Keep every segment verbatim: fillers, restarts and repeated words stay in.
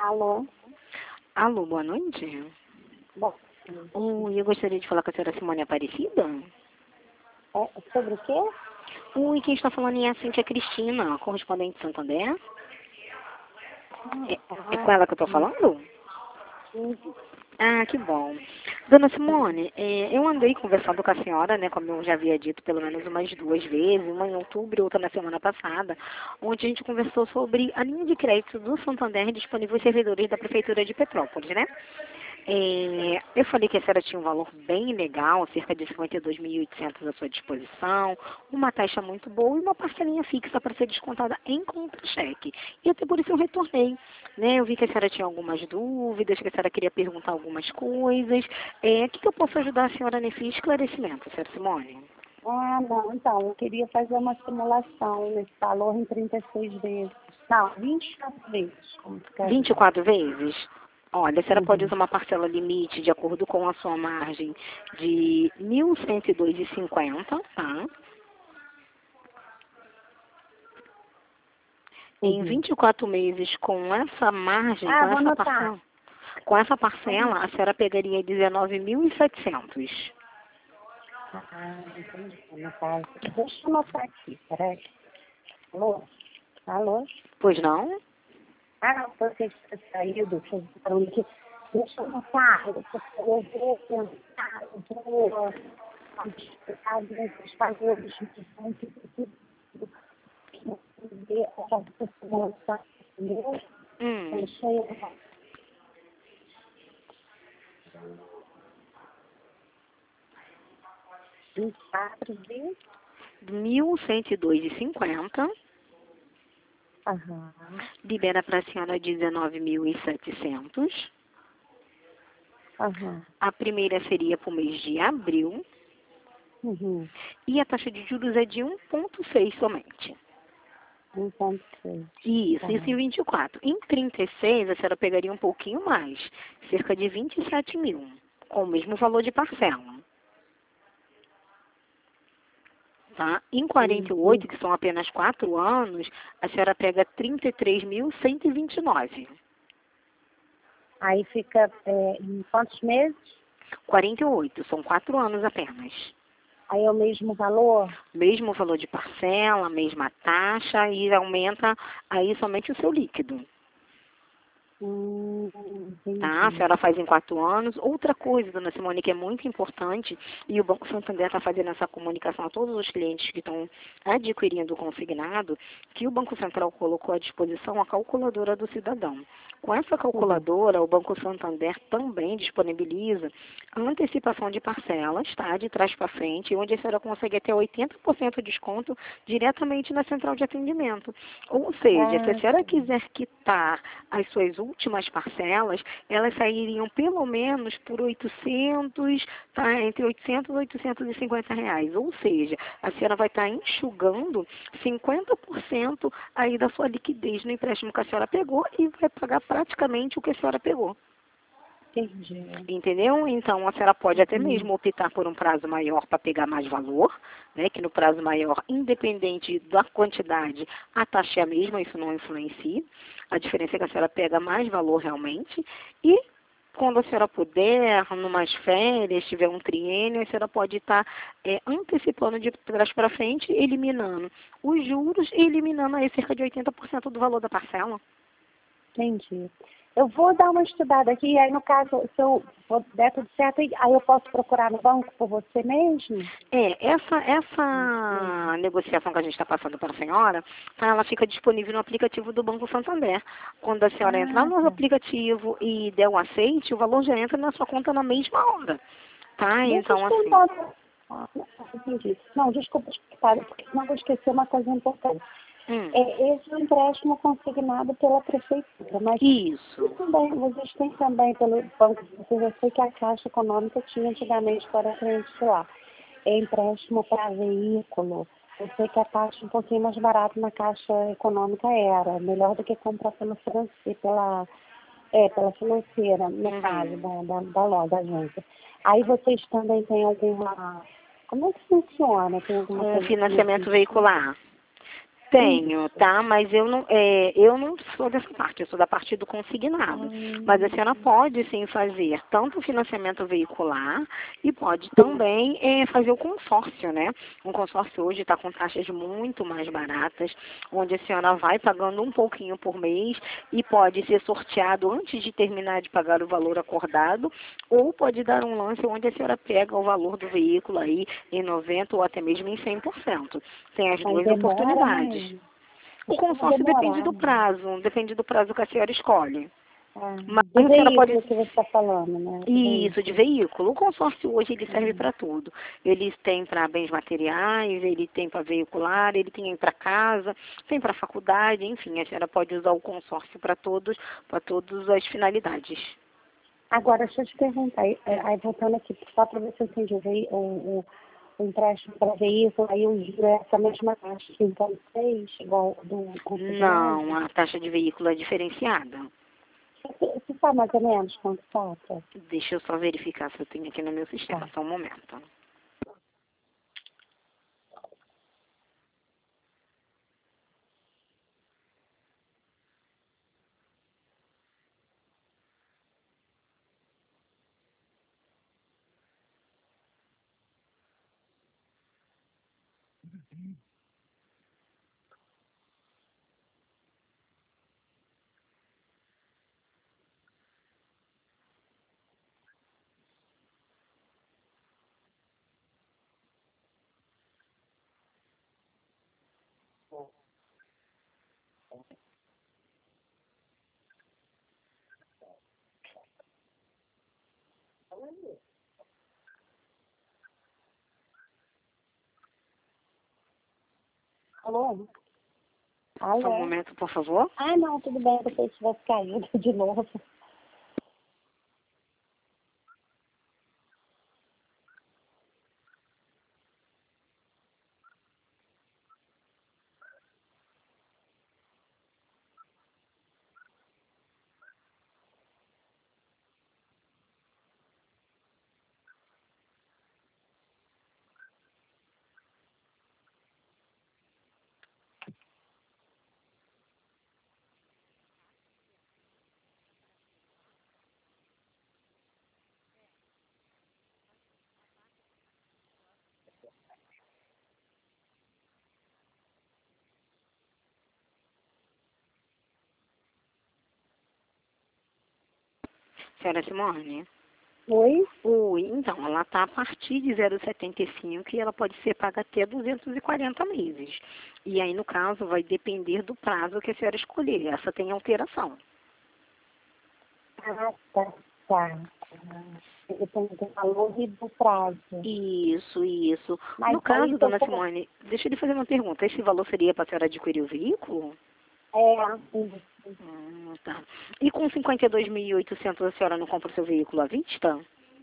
Alô? Alô, boa noite. Bom, Oi, eu gostaria de falar com a senhora Simone Aparecida. é sobre o quê? Oi, quem está falando é a Cíntia Cristina, correspondente de Santander. É, é com ela que eu estou falando? Sim. Ah, que bom. Dona Simone, é, eu andei conversando com a senhora, né, como eu já havia dito pelo menos umas duas vezes, uma em outubro e outra na semana passada, onde a gente conversou sobre a linha de crédito do Santander disponível aos servidores da Prefeitura de Petrópolis, né? É, eu falei que a senhora tinha um valor bem legal, cerca de cinquenta e dois mil e oitocentos à sua disposição, uma taxa muito boa e uma parcelinha fixa para ser descontada em contra-cheque. E até por isso eu retornei. Né? Eu vi que a senhora tinha algumas dúvidas, que a senhora queria perguntar algumas coisas. É, o que, que eu posso ajudar a senhora nesse esclarecimento, senhora Simone? Ah, não, então, eu queria fazer uma simulação nesse valor em trinta e seis vezes. Não, vinte e quatro vezes, como vinte e ficaria. quatro vezes? Olha, a senhora pode Uhum. usar uma parcela limite de acordo com a sua margem de mil cento e dois vírgula cinquenta, tá? Em Uhum. vinte e quatro meses, com essa margem, Ah, com vou essa anotar. parcela, com essa parcela, a senhora pegaria dezenove mil e setecentos. Ah, entendi. Anotar. Deixa eu anotar aqui, peraí. Alô? Alô? Pois não? Ah, não, você está saído, fez barulho aqui. Deixa eu anotar, eu vou eu vou pensar, eu vou explicar desses valores que são que ver essa simulação, entendeu? Hum, Deixa eu vinte e quatro vezes. mil cento e dois vírgula cinquenta, Aham, libera para a senhora dezenove mil e setecentos. aham, A primeira seria para o mês de abril uhum, e a taxa de juros é de um vírgula seis somente. um ponto seis. Tá. Isso, isso em vinte e quatro. Em trinta e seis, a senhora pegaria um pouquinho mais, cerca de vinte e sete mil, com o mesmo valor de parcela. Tá? Em quarenta e Uhum. oito, que são apenas quatro anos, a senhora pega trinta e três mil cento e vinte e nove. Aí fica é, em quantos meses? quarenta e oito, são quatro anos apenas. Aí é o mesmo valor? Mesmo valor de parcela, mesma taxa e aumenta aí somente o seu líquido. Hum, Tá? A entendi. senhora faz em quatro anos. Outra coisa, dona Simone, que é muito importante, e o Banco Santander está fazendo essa comunicação a todos os clientes que estão adquirindo o consignado, que o Banco Central colocou à disposição a calculadora do cidadão. Com essa Uhum. calculadora, o Banco Santander também disponibiliza a antecipação de parcelas, tá? De trás para frente, onde a senhora consegue até oitenta por cento de desconto diretamente na central de atendimento. Ou seja, se a Ah, senhora quiser quitar as suas últimas parcelas, elas sairiam pelo menos por oitocentos, tá? Entre oitocentos e oitocentos e cinquenta reais. Ou seja, a senhora vai estar enxugando cinquenta por cento aí da sua liquidez no empréstimo que a senhora pegou e vai pagar praticamente o que a senhora pegou. entendi. Entendeu? Então, a senhora pode até Uhum. mesmo optar por um prazo maior para pegar mais valor, né? Que no prazo maior, independente da quantidade, a taxa é a mesma, isso não influencia. A diferença é que a senhora pega mais valor realmente. E quando a senhora puder, numas férias, tiver um triênio, a senhora pode estar é, antecipando de trás para frente, eliminando os juros e eliminando aí cerca de oitenta por cento do valor da parcela. Entendi. Eu vou dar uma estudada aqui, aí no caso, se eu for der tudo certo, aí eu posso procurar no banco por você mesmo? É, essa, Uhum. essa negociação que a gente está passando para a senhora, tá, ela fica disponível no aplicativo do Banco Santander. Quando a senhora entrar Ah, no tá. aplicativo e der o aceite, o valor já entra na sua conta na mesma hora. Tá? Deixa eu Então, te assim. perguntar. Ah, não, entendi. Não, desculpa explicar, porque não vou esquecer uma coisa importante. Hum, É, esse é um empréstimo consignado pela prefeitura, mas e isso. também, vocês têm também pelo banco, eu sei que a Caixa Econômica tinha antigamente para clientes lá. É empréstimo para veículo. Eu sei que a taxa é um pouquinho mais barata na Caixa Econômica era, melhor do que comprar pela financeira, pela, é, pela financeira, no caso, Uhum. da, da, da loja, da agência. Aí vocês também têm alguma. Como é que funciona? Tem alguma Um coisa assim nesse financiamento sentido? veicular. Tenho, tá? Mas eu não, é, eu não sou dessa parte, eu sou da parte do consignado. Hum. Mas a senhora pode sim fazer tanto o financiamento veicular e pode também é, fazer o consórcio, né? Um consórcio hoje está com taxas muito mais baratas, onde a senhora vai pagando um pouquinho por mês e pode ser sorteado antes de terminar de pagar o valor acordado, ou pode dar um lance onde a senhora pega o valor do veículo aí em noventa por cento ou até mesmo em cem por cento. Tem as Mas duas demora, oportunidades. né? O consórcio depende do prazo, depende do prazo que a senhora escolhe. Ah, Mas de a senhora pode... veículo que você está falando, né? De Isso, de veículo. O consórcio hoje ele serve Uhum. para tudo. Ele tem para bens materiais, ele tem para veicular, ele tem para casa, tem para faculdade, enfim, a senhora pode usar o consórcio para todos, para todas as finalidades. Agora, deixa eu te perguntar, aí, aí voltando aqui, só para ver se eu entendi, o, vei- o, o, o empréstimo para veículo, aí o juro é essa mesma taxa que então fez, igual do consignado? Não, a taxa de veículo é diferenciada. Você, você sabe mais ou menos quanto tá? Tá. Deixa eu só verificar se eu tenho aqui no meu sistema, Tá. só um momento. Alô? Só um Alô? momento, por favor. Ah, não, tudo bem, eu pensei que tivesse caído de novo. Senhora Simone? Oi? Oi, então, ela está a partir de zero vírgula setenta e cinco e ela pode ser paga até duzentos e quarenta meses. E aí, no caso, vai depender do prazo que a senhora escolher. Essa tem alteração. Ah, tá, tá. Ele tem o valor e do prazo. Isso, isso. Mas No aí caso, se eu dona for... Simone, deixa eu lhe fazer uma pergunta. Esse valor seria para a senhora adquirir o veículo? É, isso. Hum, tá. E com cinquenta e dois mil e oitocentos a senhora não compra o seu veículo à vista?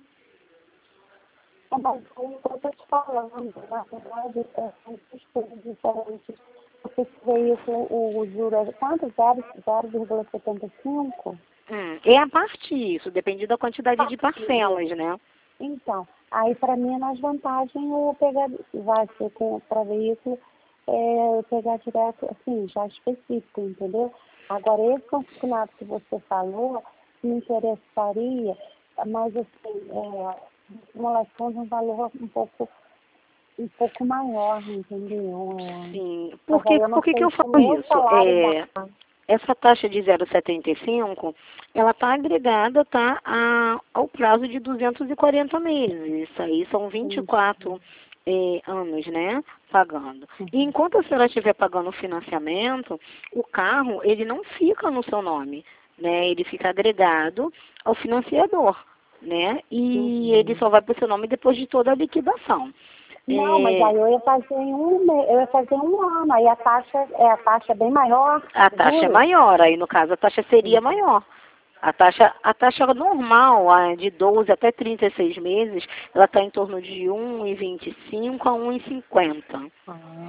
É, mas como eu estou te falando, na verdade, é, são duas coisas diferentes. Porque esse veículo, o, o juro é quanto? zero vírgula setenta e cinco? Hum, é a parte isso, depende da quantidade de parcelas, né? Então, aí para mim é mais vantagem eu pegar, vai ser para veículo, é, eu pegar direto, assim, já específico, entendeu? Agora, esse consignado que você falou, me interessaria, mas assim, é, simulação de um valor um pouco, um pouco maior, entendeu? É, Sim. mas Por aí que, eu não por que, que sei eu se o falo meu isso? salário É, dá. essa taxa de zero vírgula setenta e cinco, ela está agregada tá, a, ao prazo de duzentos e quarenta meses. Isso aí são vinte e quatro eh, anos, né, pagando. E enquanto a senhora estiver pagando o financiamento, o carro, ele não fica no seu nome, né? Ele fica agregado ao financiador, né? E ele Uhum. só vai para o seu nome depois de toda a liquidação. Não, mas É, aí eu ia fazer em um, me- eu ia fazer um ano, aí a taxa é a taxa é bem maior, a taxa é juro. maior, aí no caso a taxa seria maior. A taxa, a taxa normal, a de doze até trinta e seis meses, ela está em torno de um vírgula vinte e cinco a um vírgula cinquenta. Ah,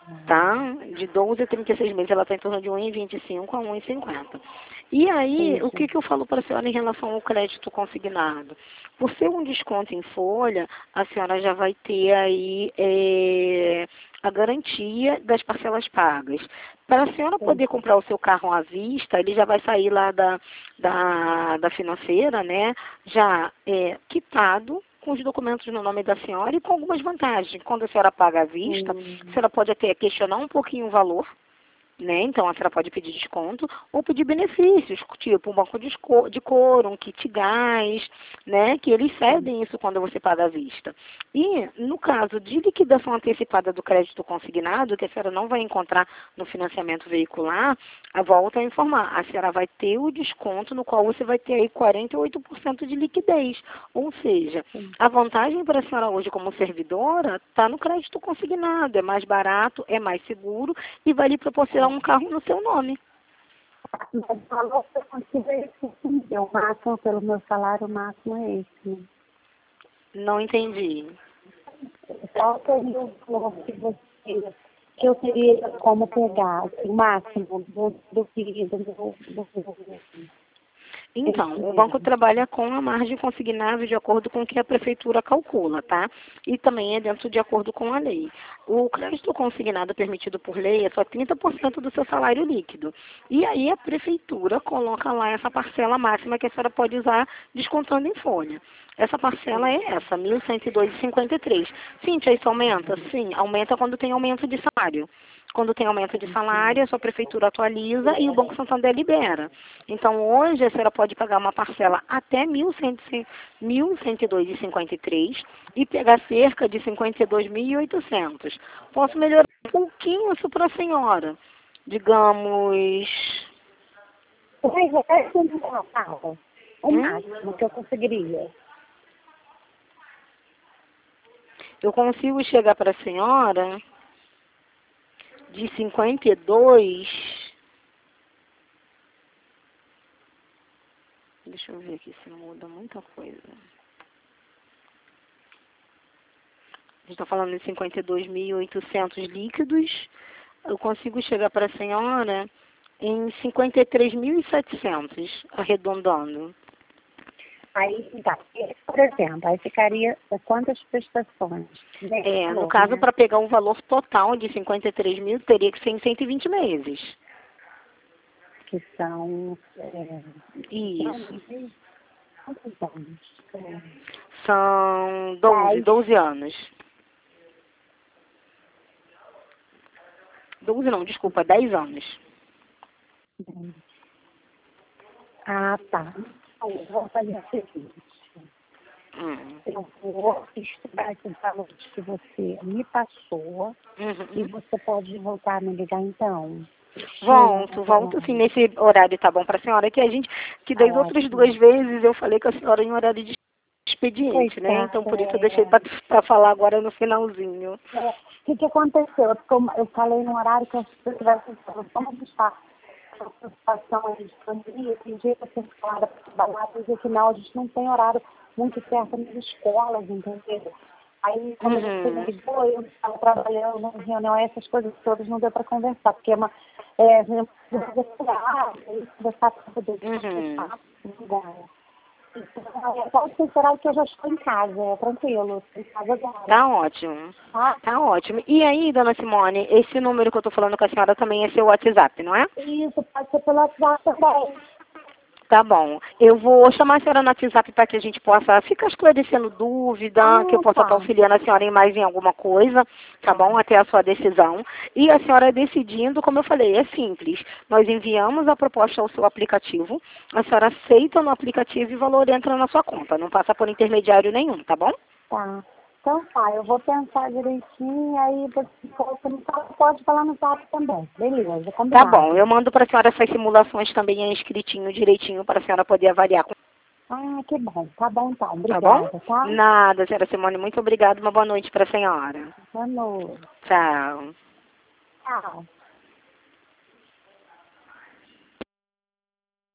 tá? De doze a trinta e seis meses, ela está em torno de um e vinte e cinco a um e cinquenta. E aí, Sim, o sim. que, que eu falo para a senhora em relação ao crédito consignado? Por ser um desconto em folha, a senhora já vai ter aí é, a garantia das parcelas pagas. Para a senhora Sim. poder comprar o seu carro à vista, ele já vai sair lá da, da, da financeira, né? Já é, quitado, com os documentos no nome da senhora e com algumas vantagens. Quando a senhora paga à vista, a Hum. senhora pode até questionar um pouquinho o valor, né? Então a senhora pode pedir desconto ou pedir benefícios, tipo um banco de esco- de couro, um kit gás, né? Que eles Sim. cedem isso quando você paga à vista. E no caso de liquidação antecipada do crédito consignado, que a senhora não vai encontrar no financiamento veicular, a volta a informar, a senhora vai ter o desconto no qual você vai ter aí quarenta e oito por cento de liquidez. Ou seja, Sim. a vantagem para a senhora hoje como servidora está no crédito consignado, é mais barato, é mais seguro e vai lhe proporcionar um carro no seu nome. Mas o valor que eu consigo é esse. Sim. É o máximo, pelo meu salário, o máximo é esse. Né? Não entendi. Qual seria o valor que você, que eu teria como pegar, assim, o máximo do, do que do, do, do, do Então, o banco investimento? trabalha com a margem consignável de acordo com o que a prefeitura calcula, tá? E também é dentro de acordo com a lei. O crédito consignado permitido por lei é só trinta por cento do seu salário líquido. E aí a prefeitura coloca lá essa parcela máxima que a senhora pode usar descontando em folha. Essa parcela é essa, mil cento e dois vírgula cinquenta e três. Cíntia, isso aumenta? Sim, aumenta quando tem aumento de salário. Quando tem aumento de salário, a sua prefeitura atualiza e o Banco Santander libera. Então, hoje, a senhora pode pagar uma parcela até mil cento e dois vírgula cinquenta e três e pegar cerca de cinquenta e dois mil e oitocentos. Posso melhorar um pouquinho isso para a senhora? Digamos... Mas é o o Hum? máximo que eu conseguiria. Eu consigo chegar para a senhora de cinquenta e dois... Deixa eu ver aqui se muda muita coisa. A gente está falando de cinquenta e dois mil e oitocentos líquidos. Eu consigo chegar para a senhora em cinquenta e três mil e setecentos, arredondando. Aí, tá, por exemplo, aí ficaria quantas prestações? Bem, É, no valor, caso, né? para pegar um valor total de cinquenta e três mil, teria que ser em cento e vinte meses. Que são, é, Isso. quantos anos? É, São doze, dez. doze anos. doze não, desculpa, dez anos. dez. Ah, tá. Então, eu vou fazer o seguinte. Hum. Eu vou estudar esses valores que você me passou e Uhum. você pode voltar a me ligar então. Deixa Volto, eu... volto sim, nesse horário tá bom para a senhora, que a gente, que Tá das outras duas ótimo. vezes eu falei com a senhora em horário de expediente, né? Então Coitada, por isso eu deixei é... para falar agora no finalzinho. É, o que, que aconteceu? Porque eu, eu falei no horário que eu tivesse vamos estar essa situação aí de pandemia, tem dia que eu tenho falado para trabalhar, dizer que não, a gente não tem horário muito certo nas escolas, entendeu? Aí quando você me Uhum. ligou, eu estava trabalhando em reunião, essas coisas todas não deu para conversar, porque é uma é, conversar para poder Uhum. descansar, lugar. Então, pode ser horário que eu já estou em casa, é tranquilo, estou em casa agora, Tá ótimo. tá? Tá ótimo. E aí, dona Simone, esse número que eu tô falando com a senhora também é seu WhatsApp, não é? Isso, pode ser pelo WhatsApp também. Tá bom. Eu vou chamar a senhora no WhatsApp para que a gente possa ficar esclarecendo dúvida, que eu Ah, possa estar tá. auxiliando a senhora em mais em alguma coisa, tá bom? Até a sua decisão. E a senhora decidindo, como eu falei, é simples. Nós enviamos a proposta ao seu aplicativo, a senhora aceita no aplicativo e o valor entra na sua conta. Não passa por intermediário nenhum, tá bom? Tá. Então tá, eu vou pensar direitinho, aí você coloca no zap, pode falar no zap também. Beleza, Tá bom. combinado. Eu mando para a senhora essas simulações também escritinho, direitinho, para a senhora poder avaliar. Ah, que bom. Tá bom então. Tá bom? Obrigada, tá? Nada, senhora Simone. Muito obrigada. Uma boa noite para a senhora. Boa noite. Tchau. Tchau.